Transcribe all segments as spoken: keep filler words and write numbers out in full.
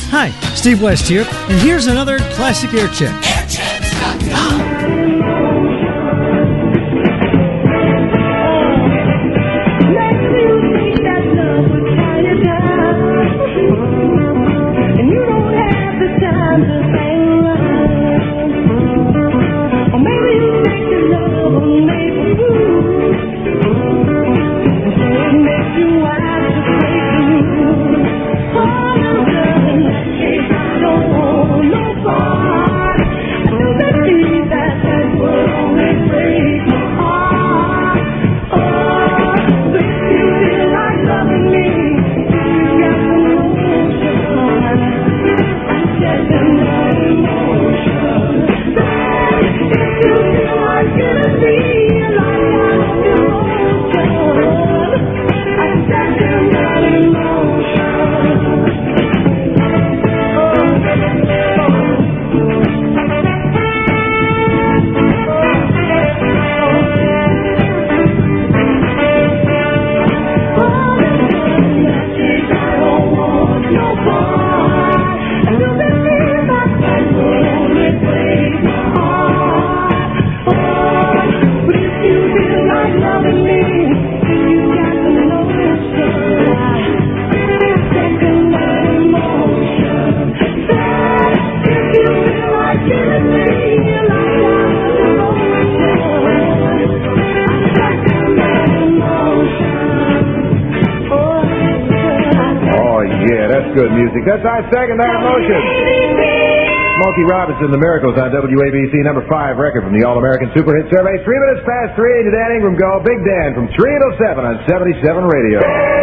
Hi, Steve West here, and here's another classic air check. air checks dot com. Good music. That's our second that motion. Smokey Robinson, The Miracles on W A B C, number five record from the All-American Super Hit Survey. Three minutes past three, and Dan Ingram go. Big Dan from three until seven on seventy-seven Radio.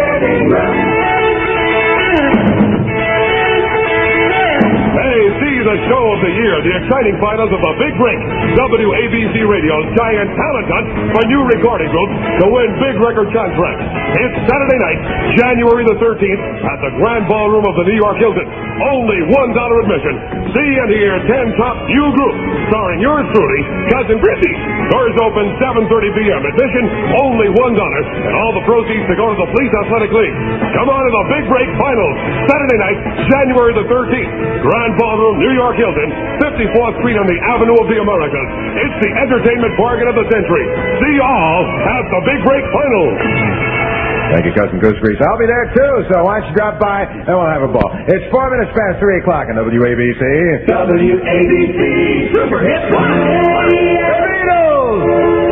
Hey, see the show of the year, the exciting finals of the Big Break. W A B C Radio's giant talent hunt for new recording groups to win big record contracts. It's Saturday night, January the thirteenth, at the Grand Ballroom of the New York Hilton. Only one dollar admission. See and hear ten top new groups, starring yours truly, Cousin Chrissy. Doors open seven thirty p.m. Admission, only one dollar, and all the proceeds to go to the Police Athletic League. Come on to the Big Break Finals, Saturday night, January the thirteenth. Grand Ballroom, New York Hilton, fifty-fourth Street on the Avenue of the Americas. It's the entertainment bargain of the century. See you all at the Big Break Finals. Thank you, Cousin Goose Grease. I'll be there, too, so why don't you drop by and we'll have a ball. It's four minutes past three o'clock on W A B C. W A B C Super Hit one. Beatles!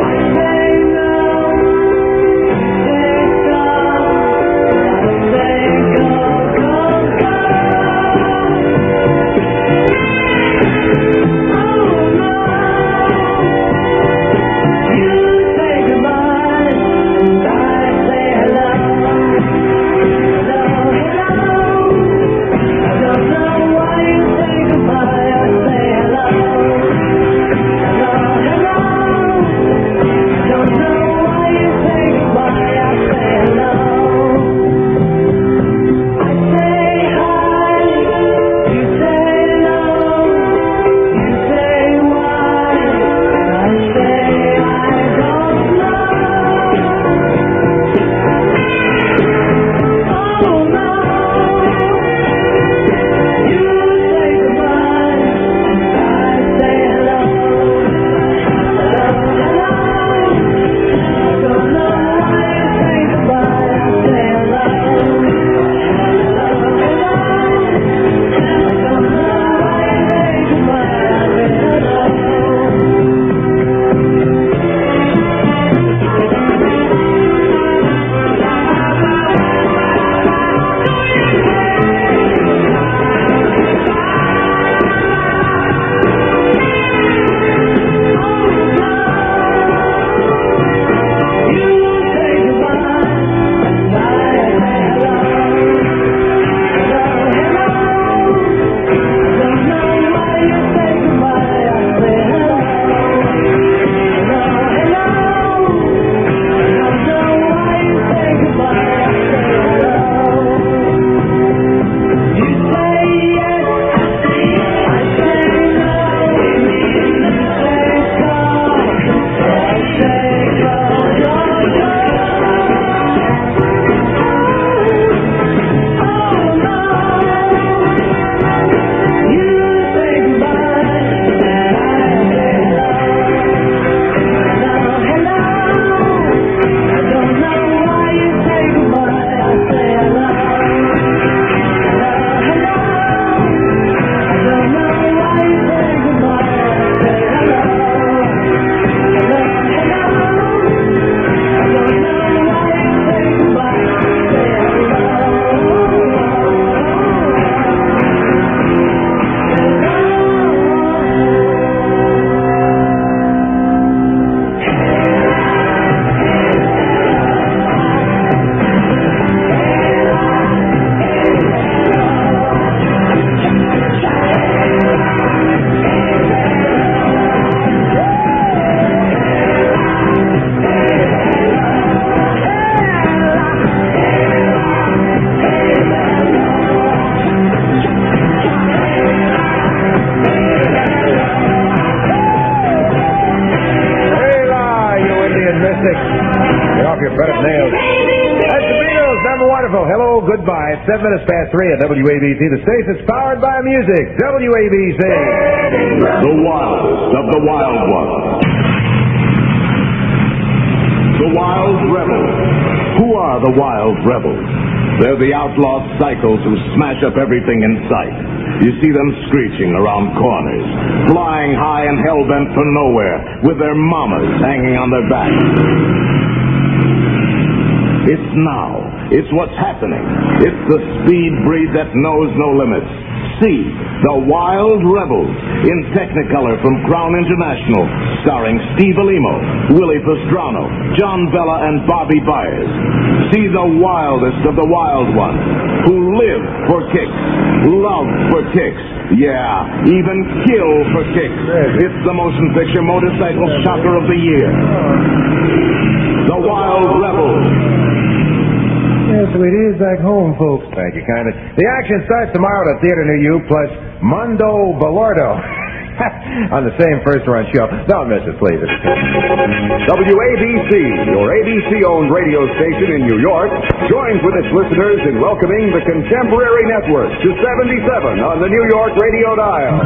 Hello. go. Goodbye. It's seven minutes past three at W A B C, the station's powered by music. W A B C. The wildest of the wild ones. The Wild Rebels. Who are the Wild Rebels? They're the outlaw cycles who smash up everything in sight. You see them screeching around corners, flying high and hell-bent for nowhere, with their mamas hanging on their backs. It's now. It's what's happening. It's the speed breed that knows no limits. See The Wild Rebels in Technicolor from Crown International, starring Steve Alimo, Willie Pastrano, John Bella, and Bobby Byers. See the wildest of the wild ones who live for kicks, love for kicks, yeah, even kill for kicks. It's the motion picture motorcycle shocker of the year. The Wild Rebels. Yes, so it is back home, folks. Thank you, kindly. The action starts tomorrow at a theater near you, plus Mondo Balordo on the same first-run show. Don't miss it, please. W A B C, your A B C-owned radio station in New York, joins with its listeners in welcoming the Contemporary Network to seventy-seven on the New York radio dial.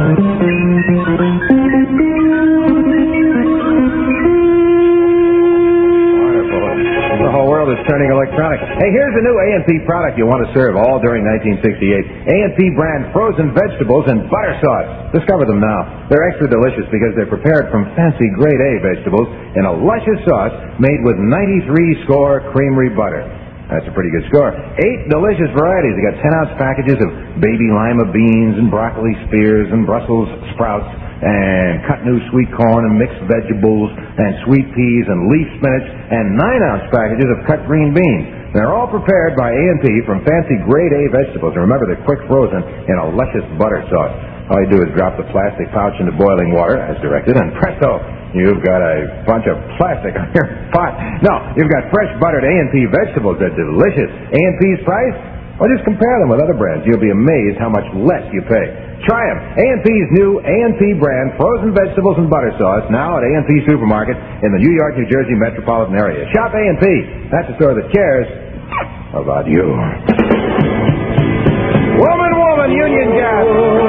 The whole world is turning electronic. Hey, here's a new A and P product you want to serve all during nineteen sixty-eight. A and P brand frozen vegetables and butter sauce. Discover them now. They're extra delicious because they're prepared from fancy grade A vegetables in a luscious sauce made with ninety-three score creamery butter. That's a pretty good score. Eight delicious varieties. They got ten-ounce packages of baby lima beans and broccoli spears and Brussels sprouts and cut new sweet corn and mixed vegetables and sweet peas and leaf spinach and nine-ounce packages of cut green beans. They're all prepared by A and P from fancy grade A vegetables. And remember, they're quick frozen in a luscious butter sauce. All you do is drop the plastic pouch into boiling water, as directed, and presto, you've got a bunch of plastic on your pot. No, you've got fresh buttered A and P vegetables. They're delicious. A and P's price? Well, just compare them with other brands. You'll be amazed how much less you pay. Try them. A and P's new A and P brand frozen vegetables and butter sauce, now at A and P Supermarket in the New York, New Jersey metropolitan area. Shop A and P. That's the store that cares about you. Woman, woman, union gas.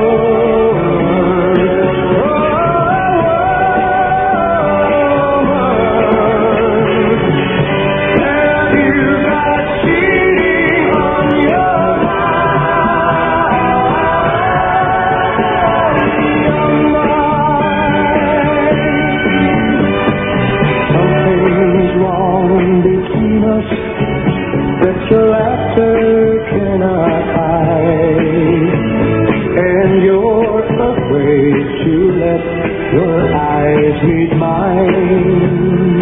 Your laughter cannot hide, and you're afraid to let your eyes meet mine.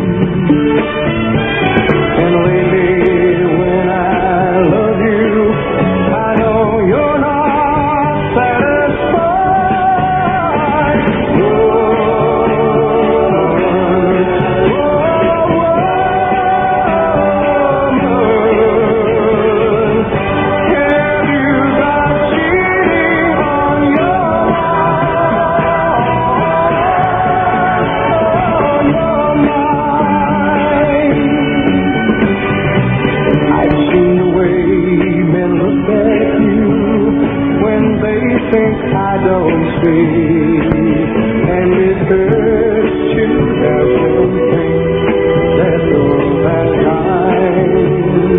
And lately, when I love you, I know you're not satisfied. Think I don't see, and it hurts to have something that's all that kind.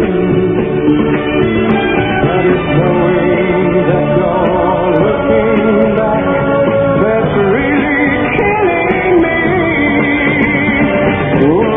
But it's knowing that you're looking back that's really killing me. Whoa,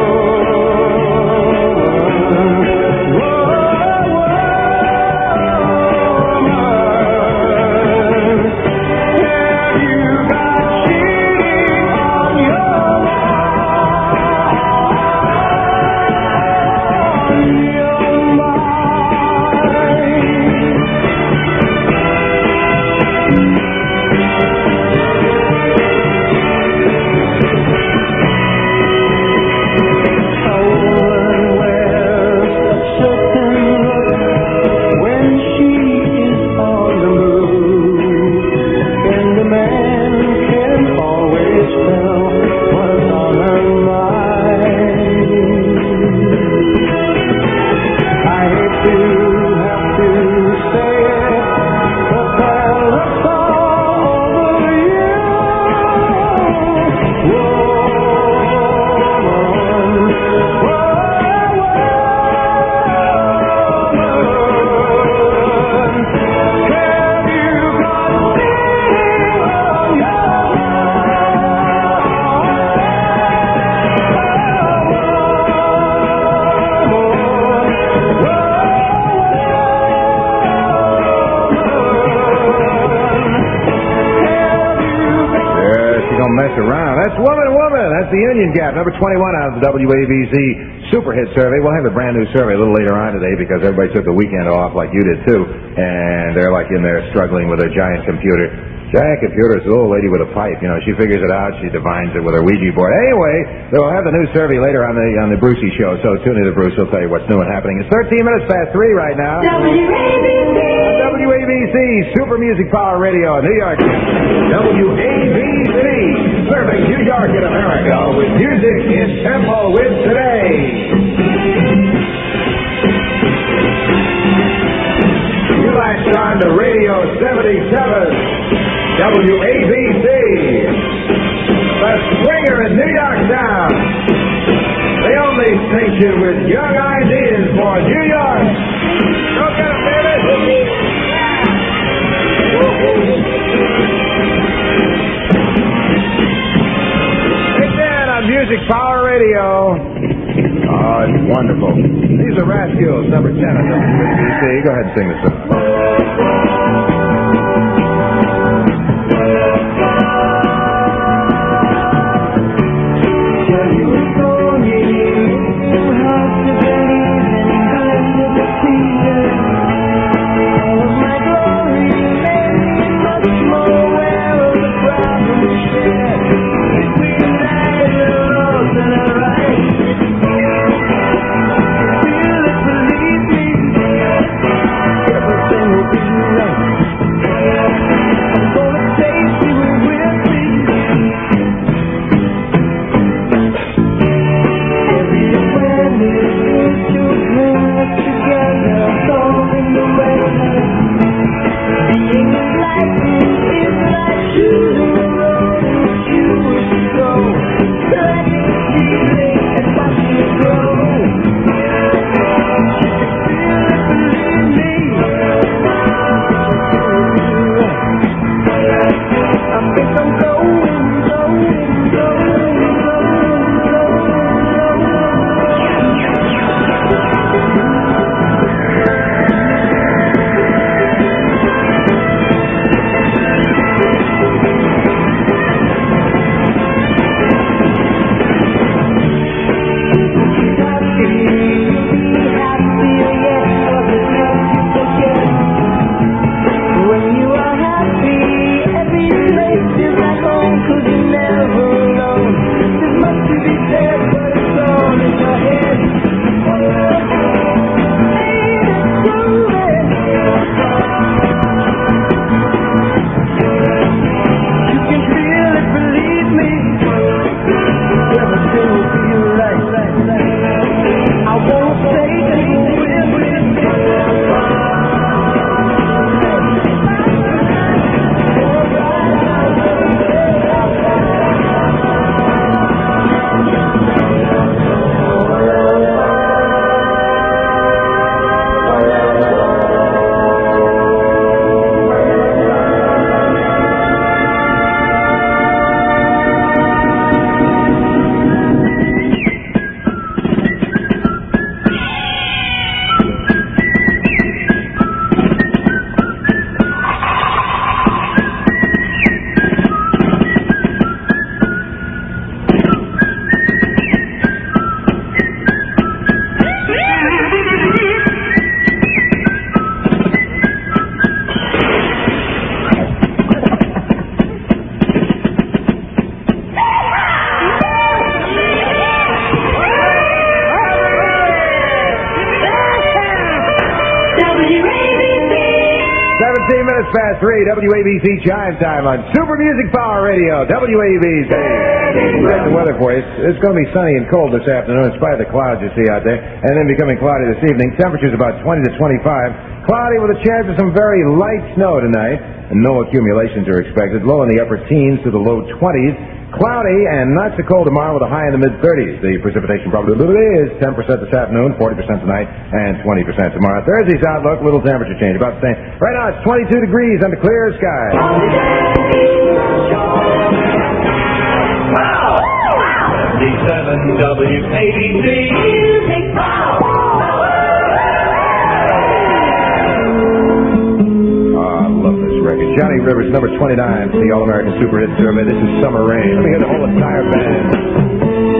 Woman, Woman. That's the Union Gap, number twenty-one out of the W A B C Super Hit Survey. We'll have a brand new survey a little later on today because everybody took the weekend off like you did too, and they're like in there struggling with their giant computer. Giant computer is a little lady with a pipe. You know, she figures it out. She divines it with her Ouija board. Anyway, they'll have the new survey later on the on the Brucey show. So tune in to Bruce. He'll tell you what's new and happening. It's thirteen minutes past three right now. W A B C. W A B C Super Music Power Radio, New York. W A B C serving New York and America with music in tempo with today. You latched on to Radio seventy-seven, W A B C, the swinger in New York Town, the only station with young ideas for New York. Go get 'em, baby! Big Dan on Music Power Radio. Oh, it's wonderful. These are Rascals, number ten on W A B C. Go ahead and sing this song. seventeen minutes past three, W A B C Chime Time on Super Music Power Radio, W A B C. Check the weather for you. It's, it's going to be sunny and cold this afternoon in spite of the clouds you see out there, and then becoming cloudy this evening. Temperatures about twenty to twenty-five. Cloudy with a chance of some very light snow tonight, and no accumulations are expected. Low in the upper teens to the low twenties. Cloudy and not so cold tomorrow with a high in the mid-thirties. The precipitation probability is ten percent this afternoon, forty percent tonight, and twenty percent tomorrow. Thursday's outlook, little temperature change, about the same. Right now it's twenty-two degrees under clear skies. Wow! seventy-seven W A B C Music Power! Oh, I love this record. Johnny Rivers, number twenty-nine, the All-American Super Hit Survey. This is Summer Rain. Let me hear the whole entire band.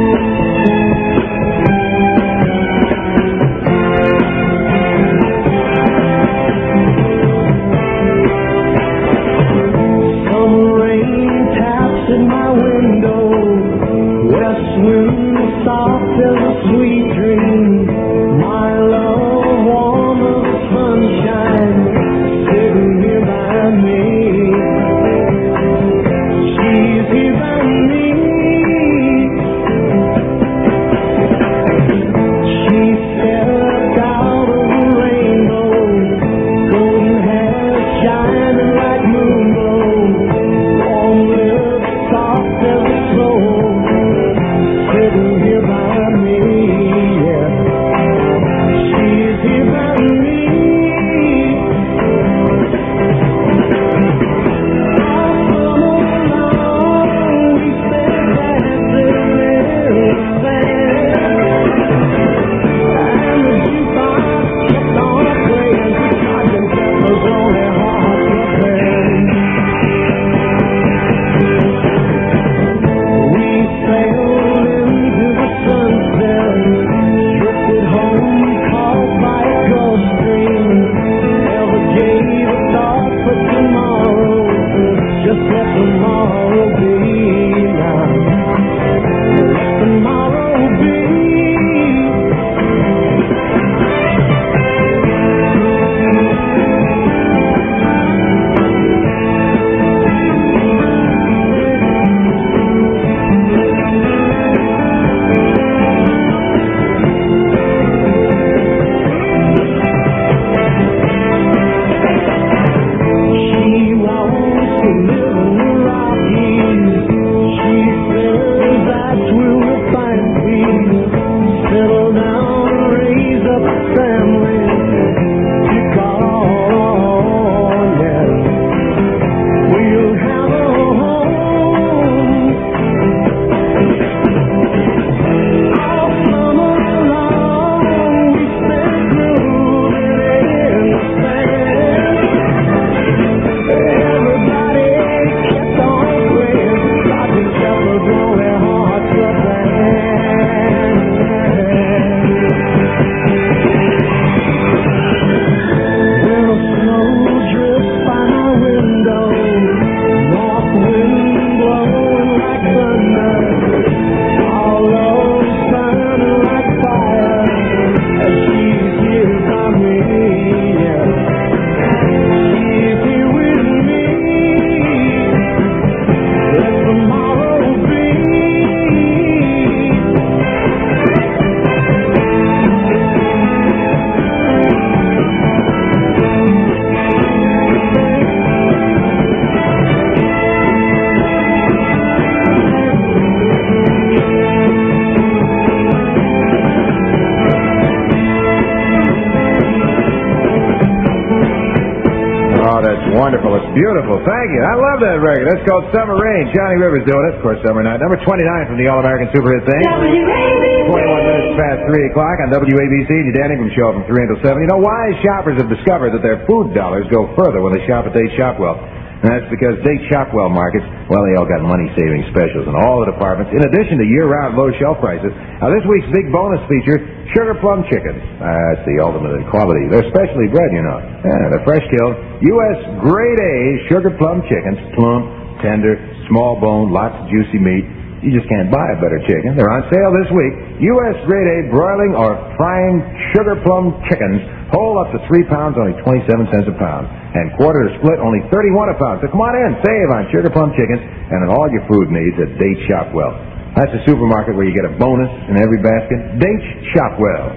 Wonderful. It's beautiful. Thank you. I love that record. That's called Summer Rain. Johnny Rivers doing it. Of course, Summer Night. Number twenty-nine from the All-American Super Hit thing. twenty-one minutes past three o'clock on W A B C. The Dan Ingram Show from three until seven. You know, wise shoppers have discovered that their food dollars go further when they shop at Date Shopwell. And that's because Date Shopwell markets, well, they all got money-saving specials in all the departments, in addition to year-round low shelf prices. Now, this week's big bonus feature, Sugar Plum Chickens. That's the ultimate in quality. They're specially bred, you know. Yeah, they're fresh-killed, U S grade A Sugar Plum Chickens. Plump, tender, small bone, lots of juicy meat. You just can't buy a better chicken. They're on sale this week. U S grade A broiling or frying Sugar Plum Chickens. Whole up to three pounds, only twenty-seven cents a pound. And quarter to split, only thirty-one a pound. So come on in, save on Sugar Plum Chickens and on all your food needs at Date Shopwell. That's a supermarket where you get a bonus in every basket. Date Shopwell.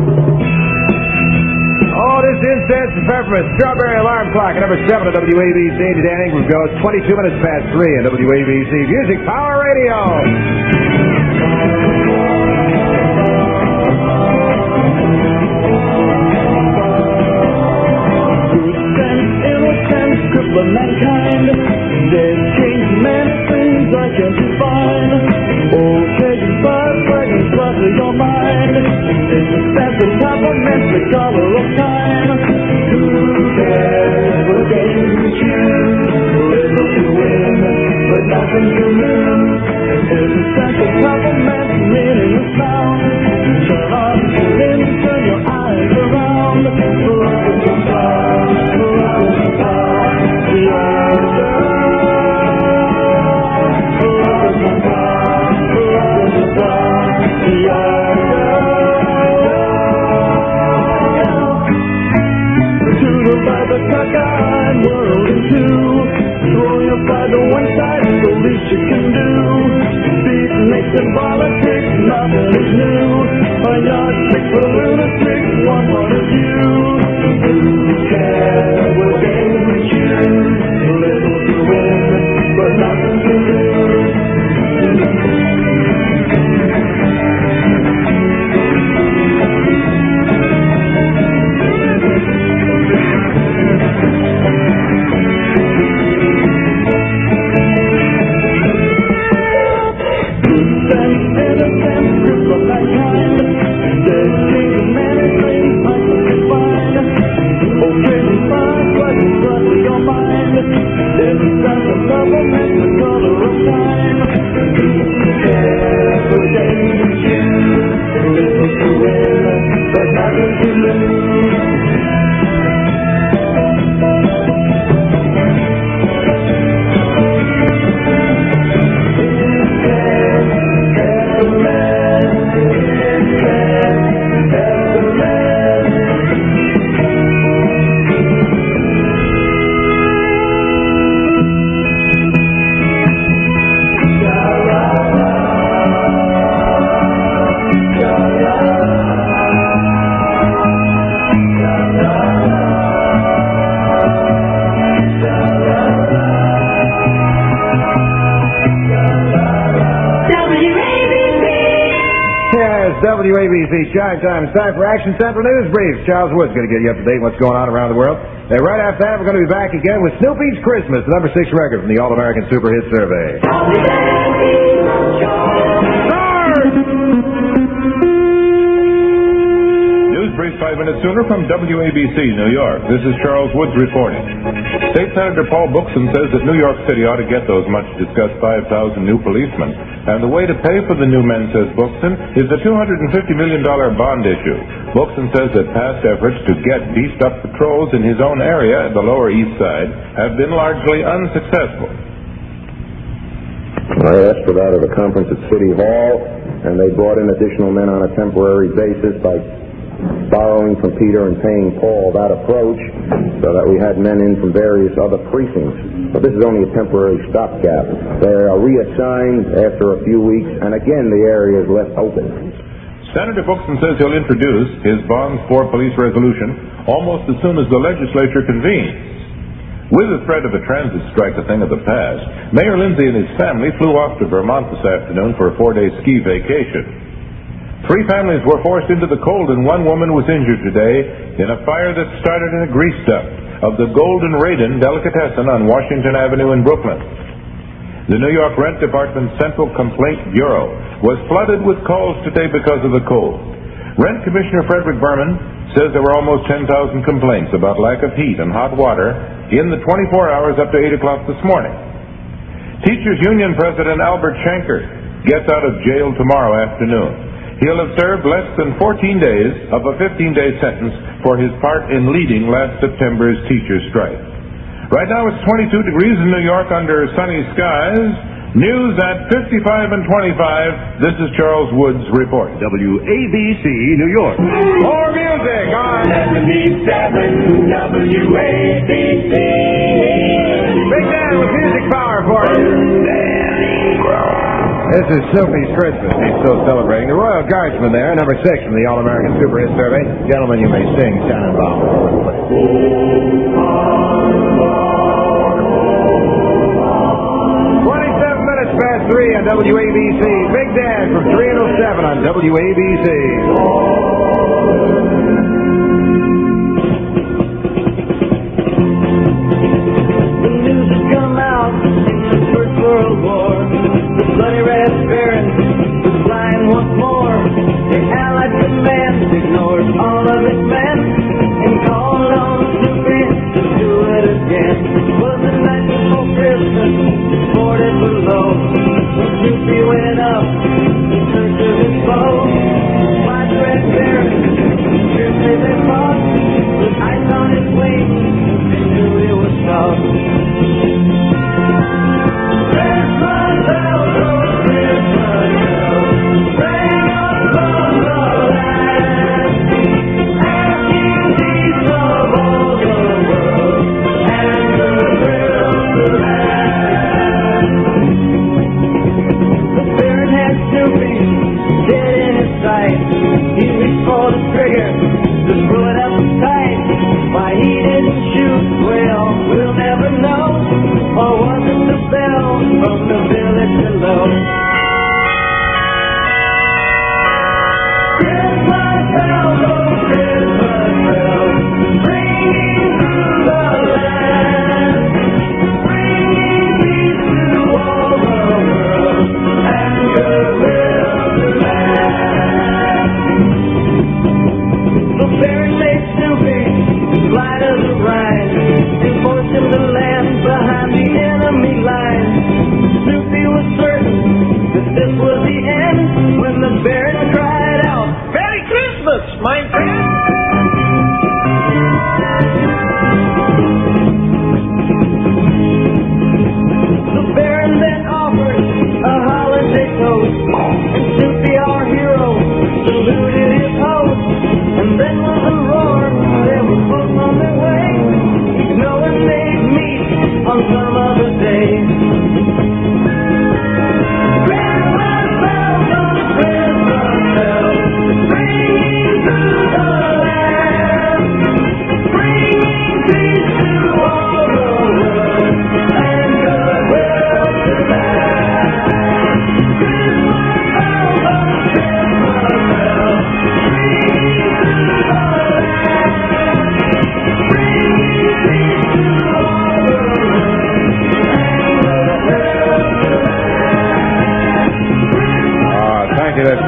Oh, this incense and peppermint strawberry alarm clock at number seven at W A B C. To Dan Ingram goes twenty-two minutes past three at W A B C Music Power Radio. But mankind, they've changed many things I can't define. Okay, but fragrance crosses your mind. It's a special type of mint, the color of time. Who cares what they choose? divide the cockeyed world in two. Throw your pride to one side, it's the least you can do. Beat nation politics, nothing is new. A yardstick for lunatics, one point of view. Who cares what game we choose? Little to win, but nothing to lose. W A B C Chime Time. It's time for Action Central News Brief. Charles Wood's going to get you up to date on what's going on around the world. And right after that, we're going to be back again with Snoopy's Christmas, the number six record from the All-American Super Hit Survey. News Brief five minutes sooner from W A B C, New York. This is Charles Woods reporting. State Senator Paul Bookson says that New York City ought to get those much-discussed five thousand new policemen. And the way to pay for the new men, says Bookson, is a two hundred fifty million dollars bond issue. Bookson says that past efforts to get beefed-up patrols in his own area, the Lower East Side, have been largely unsuccessful. I asked for that at a conference at City Hall, and they brought in additional men on a temporary basis by borrowing from Peter and paying Paul that approach, so that we had men in from various other precincts. But this is only a temporary stopgap. They are reassigned after a few weeks, and again the area is left open. Senator Bookson says he'll introduce his Bonds for Police resolution almost as soon as the legislature convenes. With the threat of a transit strike a thing of the past, Mayor Lindsay and his family flew off to Vermont this afternoon for a four-day ski vacation. Three families were forced into the cold, and one woman was injured today in a fire that started in a grease dump of the Golden Raiden delicatessen on Washington Avenue in Brooklyn. The New York Rent Department's Central Complaint Bureau was flooded with calls today because of the cold. Rent Commissioner Frederick Berman says there were almost ten thousand complaints about lack of heat and hot water in the twenty-four hours up to eight o'clock this morning. Teachers Union President Albert Shanker gets out of jail tomorrow afternoon. He'll have served less than fourteen days of a fifteen-day sentence for his part in leading last September's teachers' strike. Right now it's twenty-two degrees in New York under sunny skies. News at fifty-five and twenty-five. This is Charles Woods reporting. W A B C, New York. More music on seventy-seven W A B C. Big Dan with music power for you. This is Snoopy's Christmas. He's still celebrating. The Royal Guardsman there, number six from the All-American Super Hit Survey. Gentlemen, you may sing Tannenbaum. twenty-seven minutes past three on W A B C. Big Dan from three and oh seven on W A B C. The news has come out in the First World War. The bloody red baron was flying once more. The Allied command ignored all of its men and called on Snoopy to do it again. Was the night before Christmas, reported below, when Snoopy went up in search of his foe.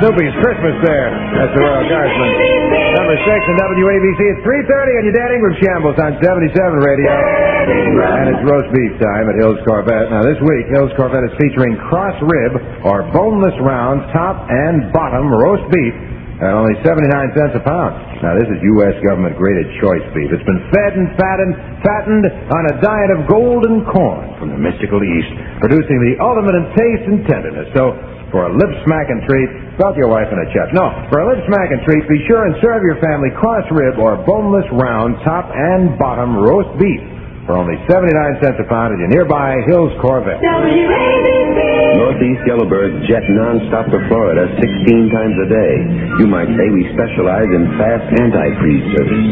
Snoopy's Christmas there. That's the Royal Guardsman. Number six in W A B C. It's three thirty on your Dan Ingram Shambles on seventy-seven Radio. And it's roast beef time at Hill's Corvette. Now, this week, Hill's Corvette is featuring cross rib or boneless round, top and bottom roast beef at only seventy-nine cents a pound. Now, this is U S government-graded choice beef. It's been fed and fattened, fattened on a diet of golden corn from the mystical East, producing the ultimate in taste and tenderness. So, for a lip-smacking treat, belt your wife in a chef. No, for a lip-smacking treat, be sure and serve your family cross rib or boneless round, top and bottom roast beef for only seventy-nine cents a pound at your nearby Hill's Corvette. Northeast Yellowbirds jet nonstop to Florida sixteen times a day. You might say we specialize in fast anti-freeze service.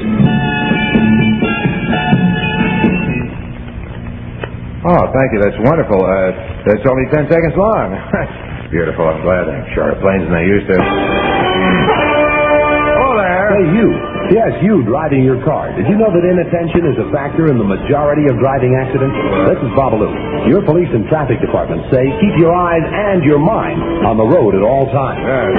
Oh, thank you. That's wonderful. Uh, that's only ten seconds long. Beautiful. I'm glad they have shorter planes than they used to. Oh, there. Hey, you. Yes, you driving your car. Did you know that inattention is a factor in the majority of driving accidents? This is Babalu. Your police and traffic departments say keep your eyes and your mind on the road at all times. Yes.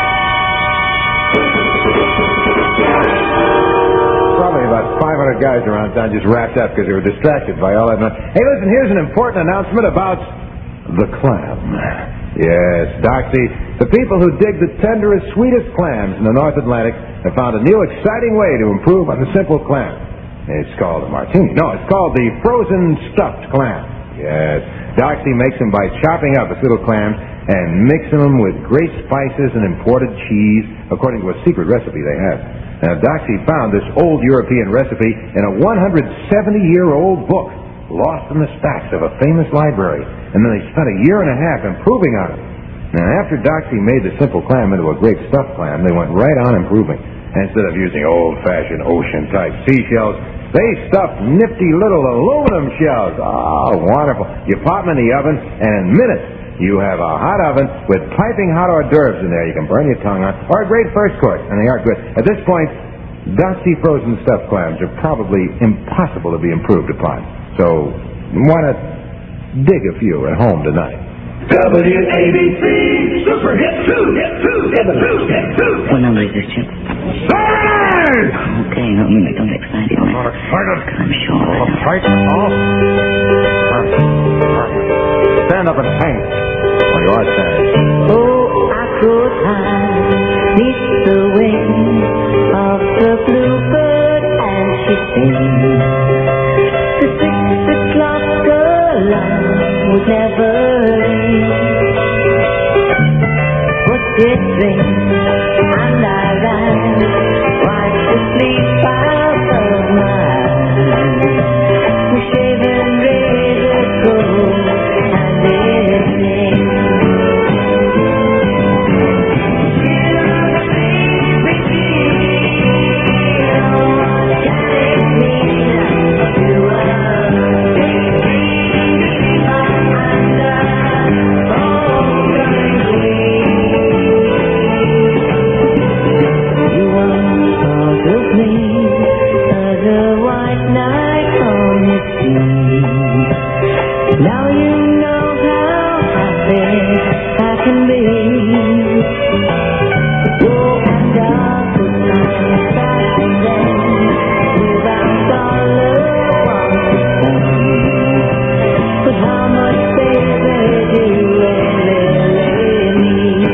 Probably about five hundred guys around town just wrapped up because they were distracted by all that noise. Hey, listen, here's an important announcement about the clam. Yes, Doxy, the people who dig the tenderest, sweetest clams in the North Atlantic have found a new, exciting way to improve on the simple clam. It's called a martini. No, it's called the frozen stuffed clam. Yes, Doxy makes them by chopping up its little clams and mixing them with great spices and imported cheese, according to a secret recipe they have. Now, Doxy found this old European recipe in a one hundred seventy year old book, lost in the stacks of a famous library, and then they spent a year and a half improving on it. Now, after Doxy made the simple clam into a great stuffed clam, they went right on improving. Instead of using old-fashioned ocean-type seashells, they stuffed nifty little aluminum shells. Oh, wonderful. You pop them in the oven, and in minutes, you have a hot oven with piping hot hors d'oeuvres in there you can burn your tongue on, or a great first course, and they are good. At this point, Doxy frozen stuffed clams are probably impossible to be improved upon. So, why not dig a few at home tonight? W A B C Super Hit two, Hit two, Hit two, Hit two. What number is this, Chip? Third! Okay, no, don't get excited. I'm not excited. I'm sure. I'm excited. Stand up and hang. Well, you are standing. Oh, I could hide beneath the wings of the bluebird and she sings. The six o'clock alarm would never ring. But it rings and I rise, wipe the sleep out of my eyes. The shaven razor goes and it rings. Now you know how happy I can be. Oh, and I could not start again without dollar one to spend. But how much, baby, do you really need?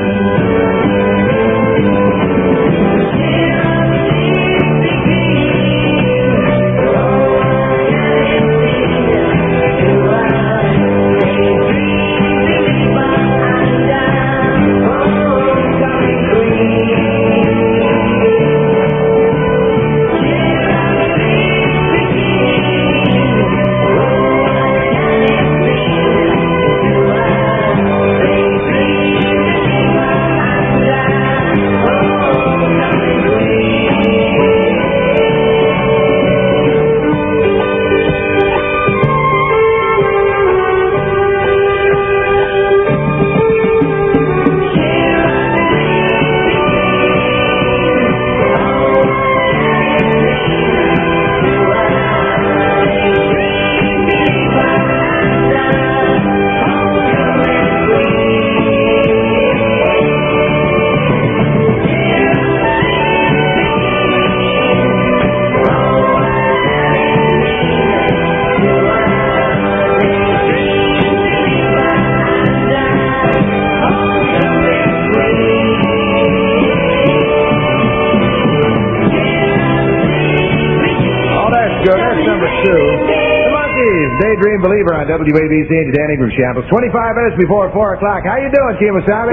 It's Daydream Believer on W A B C and Dan Ingram Shambles. twenty-five minutes before four o'clock. How you doing, Kemosabe?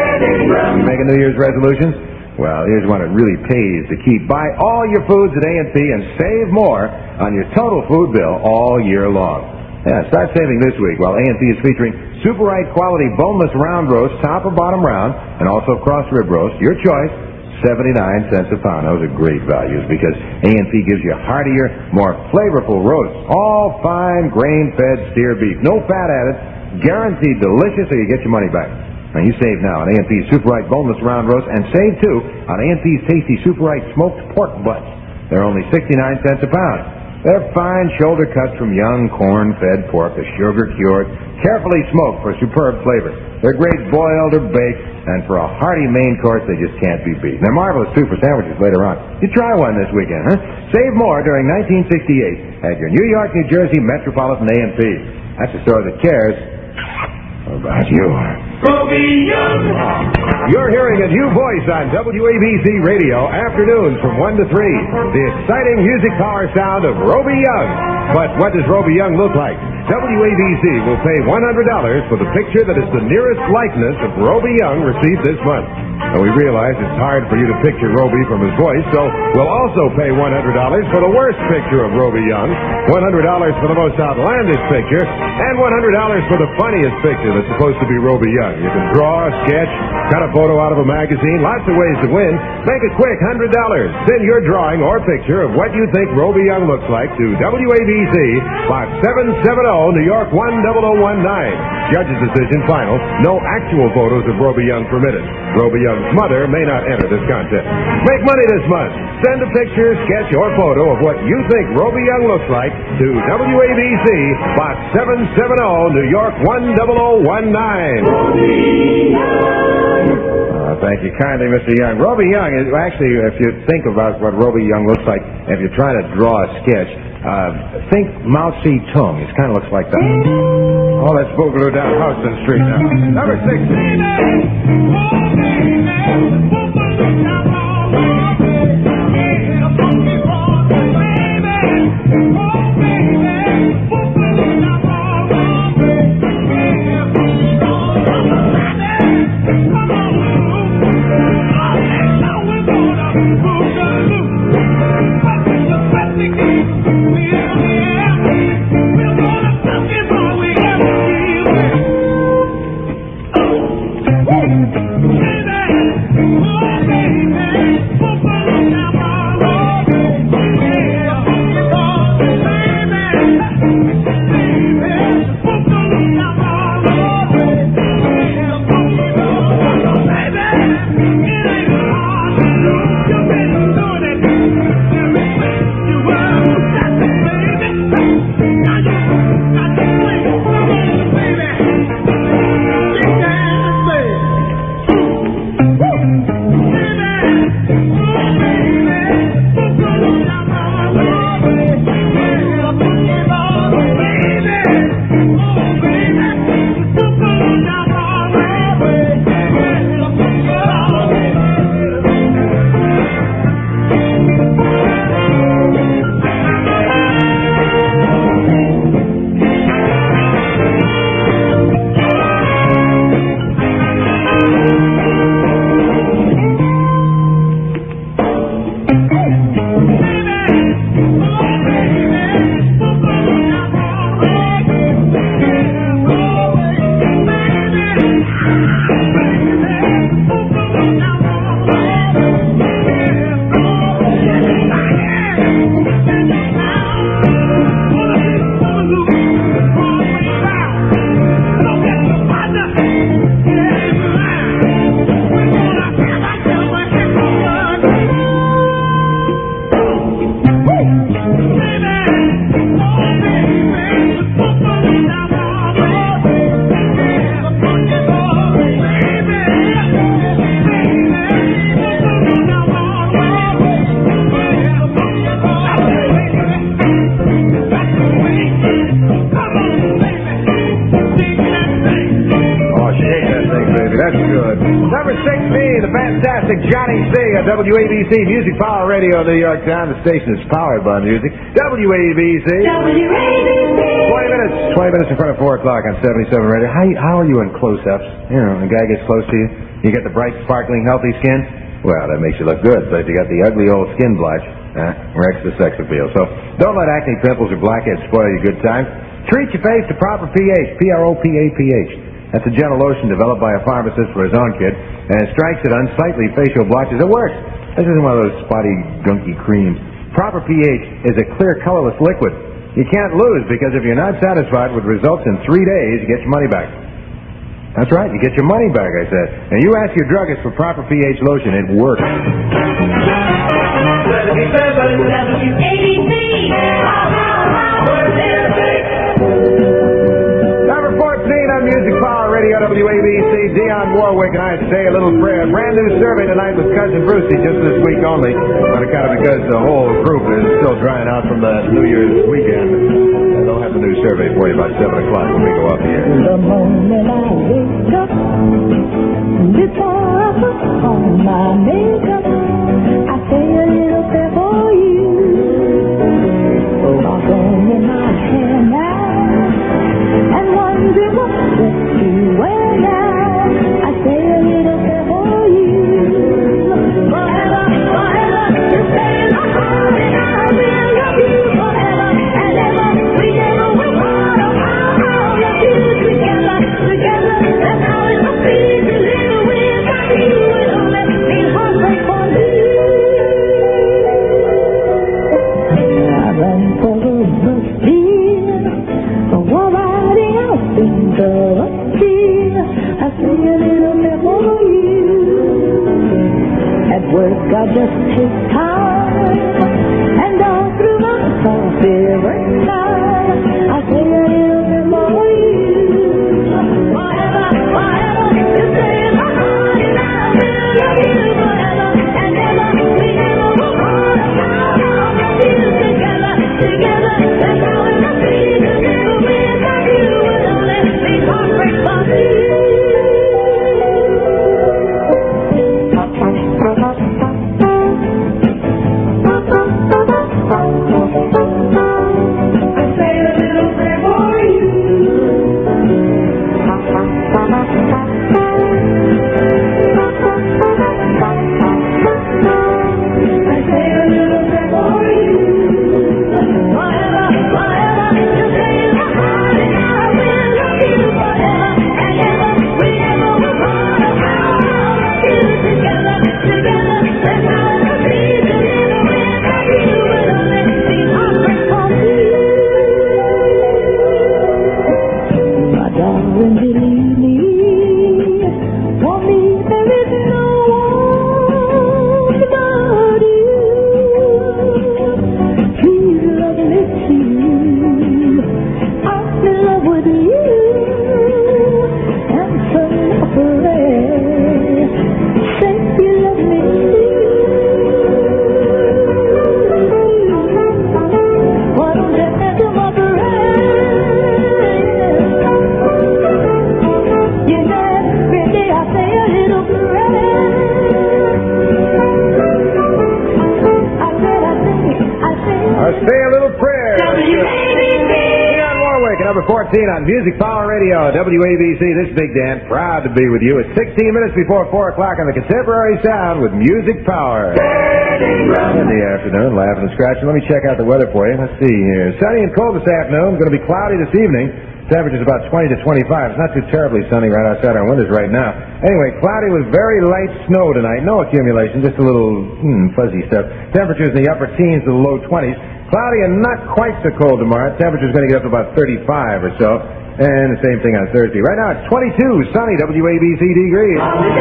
Making New Year's resolutions? Well, here's one that really pays to keep. Buy all your foods at A and P and save more on your total food bill all year long. Yeah, start saving this week while A and P is featuring Super Right quality boneless round roast, top or bottom round, and also cross rib roast. Your choice, seventy-nine cents a pound. Those are great values because A and P gives you heartier, more flavorful roasts. All fine, grain-fed steer beef. No fat added. Guaranteed delicious, so you get your money back. Now, you save now on A and P's Super Right boneless round roast, and save, too, on A and P's tasty Super Right smoked pork butts. They're only sixty-nine cents a pound. They're fine shoulder cuts from young corn-fed pork, a sugar-cured, carefully smoked for superb flavor. They're great boiled or baked, and for a hearty main course, they just can't be beat. They're marvelous, too, for sandwiches later on. You try one this weekend, huh? Save more during nineteen sixty-eight at your New York, New Jersey Metropolitan A and P. That's a store that cares about you. Roby Young. You're hearing a new voice on W A B C Radio, afternoons from one to three. The exciting music power sound of Roby Young. But what does Roby Young look like? W A B C will pay one hundred dollars for the picture that is the nearest likeness of Roby Young received this month. And we realize it's hard for you to picture Roby from his voice, so we'll also pay one hundred dollars for the worst picture of Roby Young, one hundred dollars for the most outlandish picture, and one hundred dollars for the funniest picture that's supposed to be Roby Young. You can draw, sketch, cut a photo out of a magazine, lots of ways to win. Make it quick, one hundred dollars. Send your drawing or picture of what you think Roby Young looks like to W A B C, Box seven seventy, New York one zero zero one nine. Judge's decision final. No actual photos of Roby Young permitted. Roby Young's mother may not enter this contest. Make money this month. Send a picture, sketch, or photo of what you think Roby Young looks like to W A B C, Box seven seventy, New York one zero zero one nine. Uh, thank you kindly, Mister Young. Roby Young is actually, if you think about what Roby Young looks like, if you're trying to draw a sketch, uh, think Mao Zedong. It kind of looks like that. Oh, let's boogaloo down Houston Street now. Number six. W A B C Music Power Radio, New York Town. The station is powered by music. W A B C. W A B C. twenty minutes in front of four o'clock on seventy-seven Radio. How, how are you in close-ups? You know, the guy gets close to you. You get the bright, sparkling, healthy skin. Well, that makes you look good. But if you got the ugly old skin blotch, uh, wrecks the sex appeal. So don't let acne, pimples, or blackheads spoil your good time. Treat your face to proper pH, P R O P A P H. That's a gentle lotion developed by a pharmacist for his own kid, and it strikes at unsightly facial blotches. It works. This isn't one of those spotty, gunky creams. Proper pH is a clear, colorless liquid. You can't lose, because if you're not satisfied with results in three days, you get your money back. That's right, you get your money back, I said. And you ask your druggist for proper pH lotion, it works. Number fourteen on Music Power Radio, W A B C, Dionne Warwick and I say a little prayer. Brand new survey tonight with Cousin Brucey, just this week only, on account of because the whole group is still drying out from the New Year's weekend. And they'll have the new survey for you about seven o'clock when we go up here. The moment I wake up, before I put on my makeup, I say a little prayer for you. So I'll comb in my hair now, and wonder what dress to wear now. I say a little prayer for you. Forever, forever, you stay in my heart, and I will love you forever and ever. We never will part. Oh, how I'll love you together, together. That's how it must be to live without you. It'll let me heartbreak for you. I run for the bus here, while riding out in the sea. I say a little bit for you. At work I just take time, and all through my favorite time, I say a little bit for you. Forever, forever, you stay in my heart, and I will love you forever and ever. We never will part. How I'll love you together, together. That's how it must be to live without you. It'll let me heartbreak for you. I say a little prayer for you. I say a little prayer for you. Forever, forever, you stay in my heart, and I will love you forever and ever. We never will part. Oh, how I'll love you together, together. That's how it must be to live without you. It'll let me heartbreak for you. My darling, believe me, for me there is no one but you. He's lovely too. I'm in love with you, and so I pray, say you love me too. Why don't you answer my prayer? You know, every day I say a little prayer. I said, I say, I say. I say a little prayer. Dionne Warwick, number fourteen on Music Power Radio, W A B C. This is Big Dan, proud to be with you. It's sixteen minutes before four o'clock on the Contemporary Sound with Music Power. In the afternoon, laughing and scratching. Let me check out the weather for you. Let's see here. Sunny and cold this afternoon. Going to be cloudy this evening. Temperature's about twenty to twenty-five. It's not too terribly sunny right outside our windows right now. Anyway, cloudy with very light snow tonight. No accumulation, just a little hmm, fuzzy stuff. Temperatures in the upper teens to the low twenties. Cloudy and not quite so cold tomorrow. Temperature's going to get up to about thirty-five or so. And the same thing on Thursday. Right now it's twenty-two, sunny, W A B C degrees.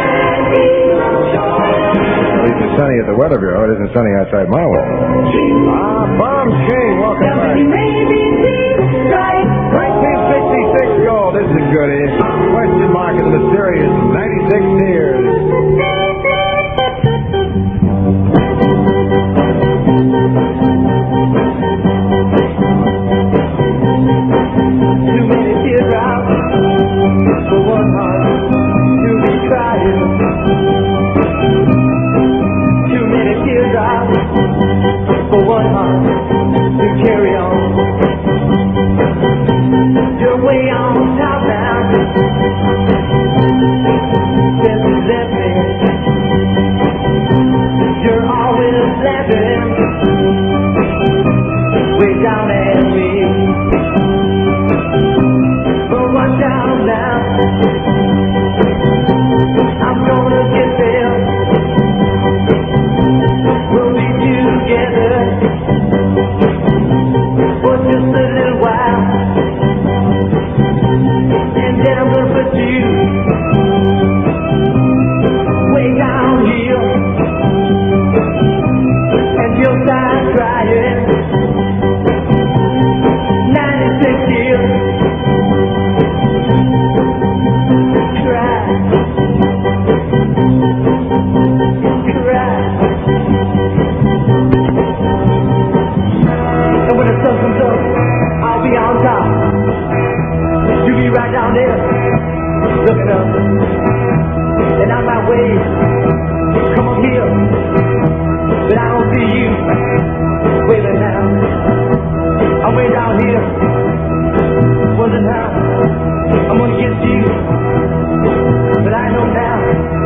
At least it's sunny at the Weather Bureau. It isn't sunny outside my window. Ah, Bomb King, welcome back. nineteen sixty-six gold, this is a goodie. Question mark in the mysterious ninety-six tears. Too many tears out for one heart to be crying. Too many tears out for one heart to carry on. You're way on top now. Since you left me, you're always laughing way down at me. But watch out now, I'm gonna get there. We'll be together for just a little while, and then I'm gonna put you way down here, and you'll start crying. ninety-six years, cry, cry. And when the sun comes up, I'll be on top. You be right down there, looking up. And on my way, come up here. But I don't see you waving now. I'm way down here, wondering how I'm gonna get to you. But I know now,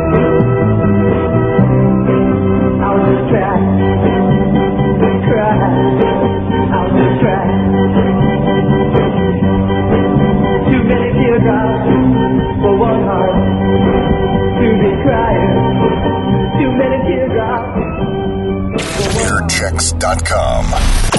I'll just try, cry, I'll just try. Too many teardrops for one heart to be crying. Too many teardrops for one heart. Airchecks dot com.